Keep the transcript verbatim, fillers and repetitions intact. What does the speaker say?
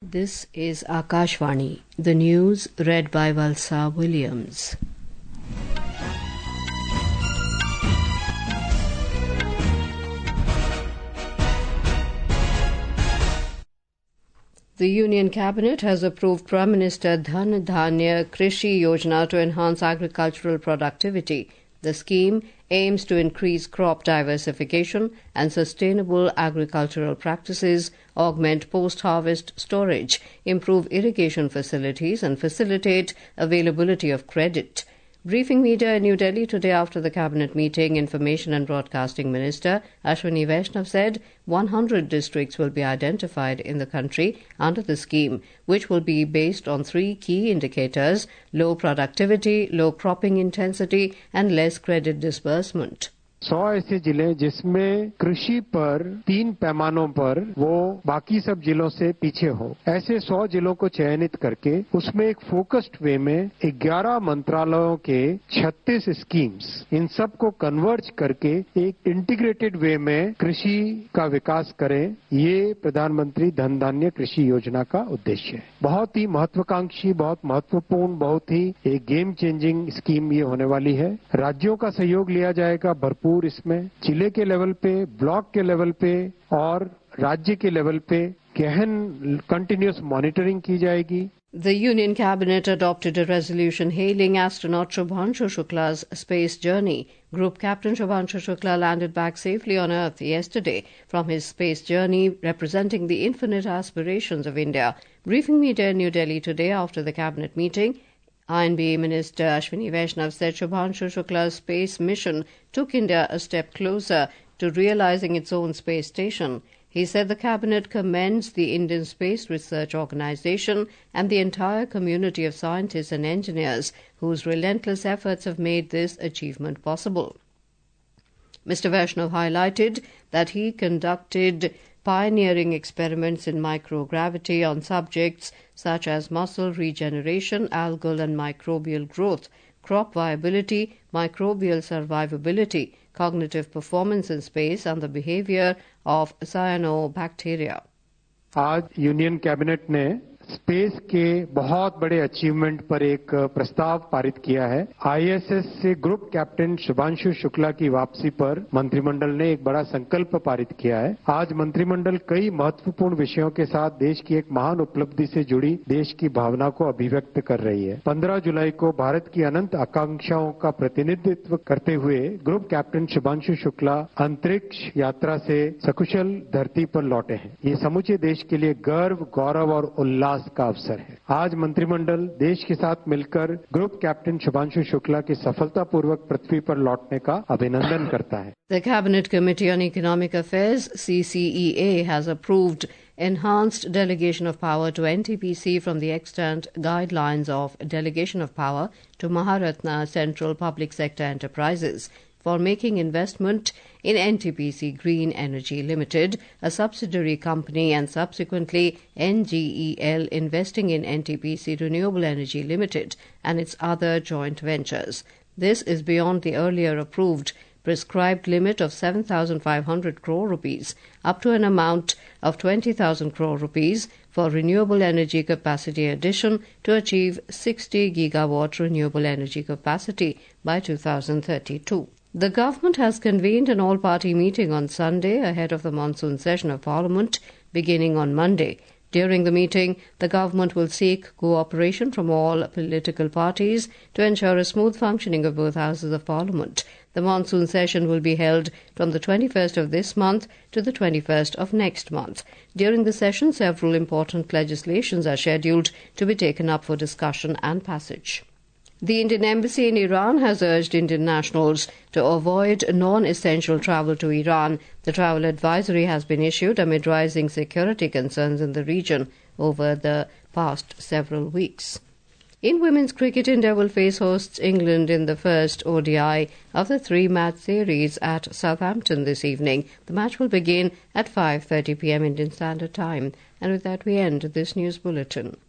This is Akashvani, the news read by Valsa Williams. The Union Cabinet has approved Prime Minister Dhan Dhanya Krishi Yojana to enhance agricultural productivity. The scheme aims to increase crop diversification and sustainable agricultural practices, augment post-harvest storage, improve irrigation facilities and facilitate availability of credit. Briefing media in New Delhi today after the Cabinet meeting, Information and Broadcasting Minister Ashwini Vaishnav said one hundred districts will be identified in the country under the scheme, which will be based on three key indicators: low productivity, low cropping intensity and less credit disbursement. सौ ऐसे जिले जिसमें कृषि पर तीन पैमानों पर वो बाकी सब जिलों से पीछे हो, ऐसे सौ जिलों को चयनित करके उसमें एक फोकस्ड वे में ग्यारह मंत्रालयों के छत्तीस स्कीम्स, इन सब को कन्वर्ज करके एक इंटीग्रेटेड वे में कृषि का विकास करें, ये प्रधानमंत्री धन धान्य कृषि योजना का उद्देश्य है। बहुत ही महत्वाकांक्षी, बहुत महत्वपूर्ण, बहुत ही एक गेम चेंजिंग स्कीम ये होने वाली है। राज्यों का सहयोग लिया जाएगा भरपूर इसमें, जिले के लेवल पे, ब्लॉक के लेवल पे और राज्य के लेवल पे गहन कंटिन्यूअस मॉनिटरिंग की जाएगी। The Union Cabinet adopted a resolution hailing astronaut Shubhanshu Shukla's space journey. Group Captain Shubhanshu Shukla landed back safely on Earth yesterday from his space journey, representing the infinite aspirations of India. Briefing media in New Delhi today after the Cabinet meeting, I N B Minister Ashwini Vaishnav said Shubhanshu Shukla's space mission took India a step closer to realizing its own space station. He said the Cabinet commends the Indian Space Research Organisation and the entire community of scientists and engineers whose relentless efforts have made this achievement possible. Mister Vaishnav highlighted that he conducted pioneering experiments in microgravity on subjects such as muscle regeneration, algal and microbial growth, crop viability, microbial survivability, cognitive performance in space and the behavior of cyanobacteria. आज union cabinet ने space के बहुत बड़े achievement पर एक प्रस्ताव पारित किया है। आईएसएस से ग्रुप कैप्टन शुभांशु शुक्ला की वापसी पर मंत्रिमंडल ने एक बड़ा संकल्प पारित किया है। आज मंत्रिमंडल कई महत्वपूर्ण विषयों के साथ देश की एक महान उपलब्धि से जुड़ी देश की भावना को अभिव्यक्त कर रही है। पंद्रह जुलाई को भारत की अनंत आकांक्षाओं का प्रतिनिधित्व करते हुए ग्रुप कैप्टन शुभांशु शुक्ला अंतरिक्ष यात्रा से सकुशल धरती पर लौटे हैं। ये समूचे देश के लिए गर्व, गौरव और उल्लास का अवसर है। आज मंत्रिमंडल देश के साथ मिलकर ग्रुप कैप्टन शुभांशु शुक्ला के सफलतापूर्वक पृथ्वी पर लौटने का अभिनंदन करता है। The Cabinet Committee on Economic Affairs C C E A has approved enhanced delegation of power to N T P C from the extant guidelines of delegation of power to Maharatna Central Public Sector Enterprises for making investment in N T P C Green Energy Limited, a subsidiary company, and subsequently N G E L investing in N T P C Renewable Energy Limited and its other joint ventures. This is beyond the earlier approved prescribed limit of seven thousand five hundred crore rupees up to an amount of twenty thousand crore rupees for renewable energy capacity addition to achieve sixty gigawatt renewable energy capacity by two thousand thirty-two. The government has convened an all-party meeting on Sunday ahead of the monsoon session of Parliament beginning on Monday. During the meeting, the government will seek cooperation from all political parties to ensure a smooth functioning of both houses of Parliament. The monsoon session will be held from the twenty-first of this month to the twenty-first of next month. During the session, several important legislations are scheduled to be taken up for discussion and passage. The Indian Embassy in Iran has urged Indian nationals to avoid non-essential travel to Iran. The travel advisory has been issued amid rising security concerns in the region over the past several weeks. In women's cricket, India will face hosts England in the first O D I of the three-match series at Southampton this evening. The match will begin at five thirty p m Indian Standard Time. And with that, we end this news bulletin.